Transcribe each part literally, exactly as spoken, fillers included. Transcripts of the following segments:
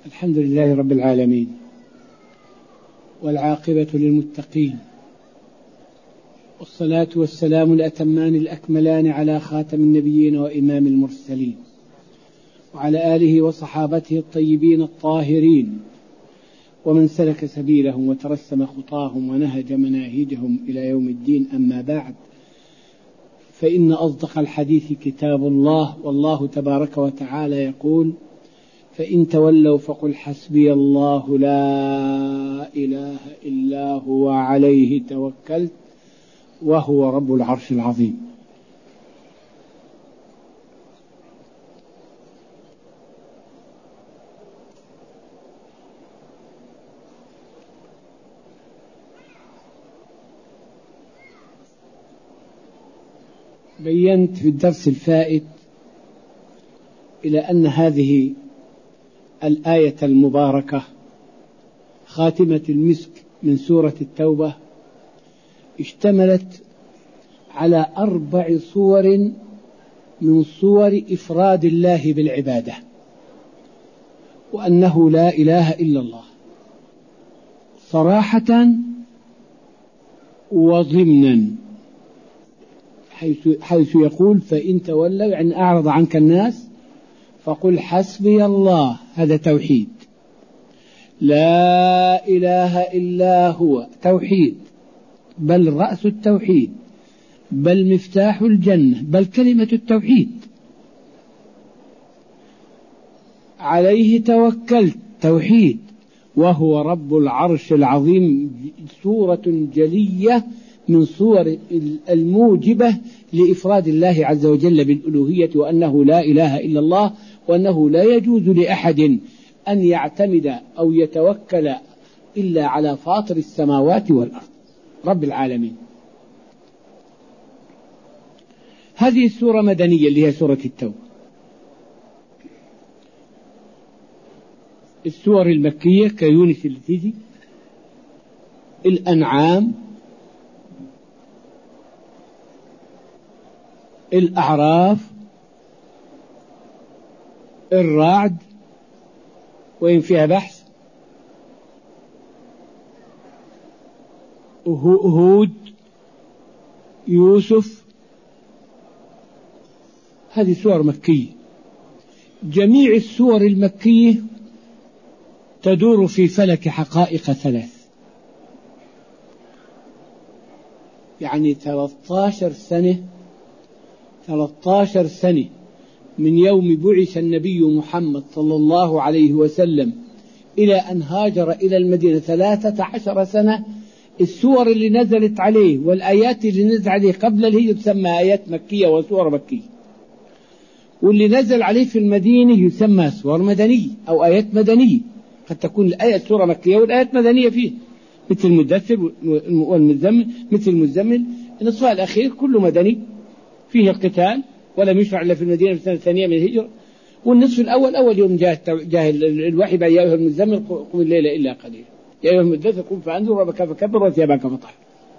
الحمد لله رب العالمين، والعاقبة للمتقين، والصلاة والسلام الأتمان الأكملان على خاتم النبيين وإمام المرسلين، وعلى آله وصحابته الطيبين الطاهرين، ومن سلك سبيلهم وترسم خطاهم ونهج مناهجهم إلى يوم الدين. أما بعد، فإن أصدق الحديث كتاب الله، والله تبارك وتعالى يقول: فإن تولوا فقل حسبي الله لا إله إلا هو عليه توكلت وهو رب العرش العظيم. بينت في الدرس الفائت إلى أن هذه الآية المباركة خاتمة المسك من سورة التوبة اشتملت على أربع صور من صور إفراد الله بالعبادة، وأنه لا إله إلا الله، صراحة وضمنا، حيث, حيث يقول: فإن تولوا يعني أعرض عنك الناس فقل حسبي الله، هذا توحيد. لا إله إلا هو توحيد، بل رأس التوحيد، بل مفتاح الجنة، بل كلمة التوحيد. عليه توكلت توحيد، وهو رب العرش العظيم، سورة جلية من صور الموجبة لإفراد الله عز وجل بالألوهية، وأنه لا إله إلا الله، وأنه لا يجوز لأحد أن يعتمد أو يتوكل إلا على فاطر السماوات والأرض رب العالمين. هذه السورة مدنية اللي هي سورة التوبة. السور المكية كيونس اللي تيجي، الأنعام، الأعراف، الرعد وإن فيها بحث، هود، يوسف، هذه سور مكية. جميع السور المكية تدور في فلك حقائق ثلاث، يعني ثلاثة عشر سنة ثلاثة عشر سنة من يوم بعث النبي محمد صلى الله عليه وسلم إلى أن هاجر إلى المدينة، ثلاثة عشر سنة. السور اللي نزلت عليه والآيات اللي نزل عليه قبل الهجرة تسمى آيات مكية وسور مكية، واللي نزل عليه في المدينة يسمى سور مدنية أو آيات مدنية. قد تكون الآية سورة مكية والآيات مدنية فيه، مثل المدثر والمزمل، مثل المزمل النصف الأخير كله مدني فيه القتال، ولم يشرع إلا في المدينة في السنة الثانية من الهجرة. والنصف الأول أول يوم جاء جاء الوحي: يا أيها المزمل قم الليل إلا قليلا، يا أيها المدثر قم فأنذر وربك فكبر وثيابك فطهر.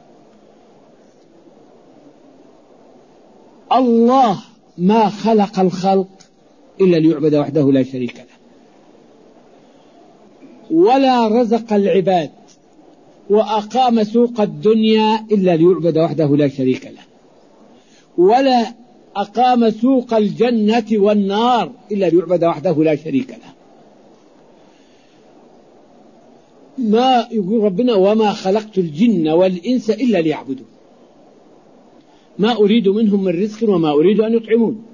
الله ما خلق الخلق إلا ليعبد وحده لا شريك له، ولا رزق العباد وأقام سوق الدنيا إلا ليعبد وحده لا شريك له، ولا أقام سوق الجنة والنار إلا ليعبد وحده لا شريك له. ما يقول ربنا: وما خلقت الجن والإنس إلا ليعبدون، ما أريد منهم من رزق وما أريد أن يطعمون.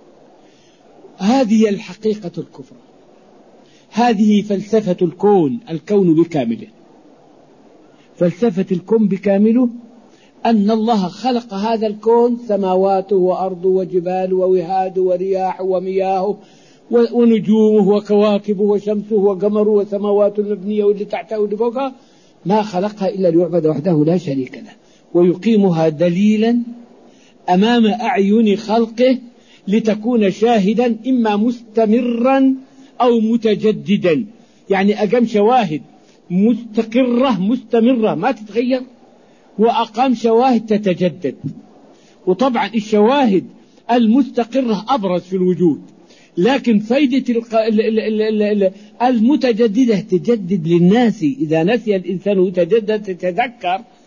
هذه الحقيقة الكفر، هذه فلسفة الكون، الكون بكامله. فلسفة الكون بكامله أن الله خلق هذا الكون، سماواته وأرضه وجباله ووهاده ورياحه ومياهه ونجومه وكواكبه وشمسه وقمره وسماواته المبنية واللي تحتها واللي فوقها، ما خلقها إلا ليعبد وحده لا شريك له، ويقيمها دليلا أمام أعين خلقه لتكون شاهدا إما مستمرا أو متجددا. يعني أقام شواهد مستقرة مستمرة ما تتغير، وأقام شواهد تتجدد. وطبعا الشواهد المستقرة أبرز في الوجود، لكن فائدة المتجددة تجدد للناس، إذا نسي الإنسان يتجدد تتذكر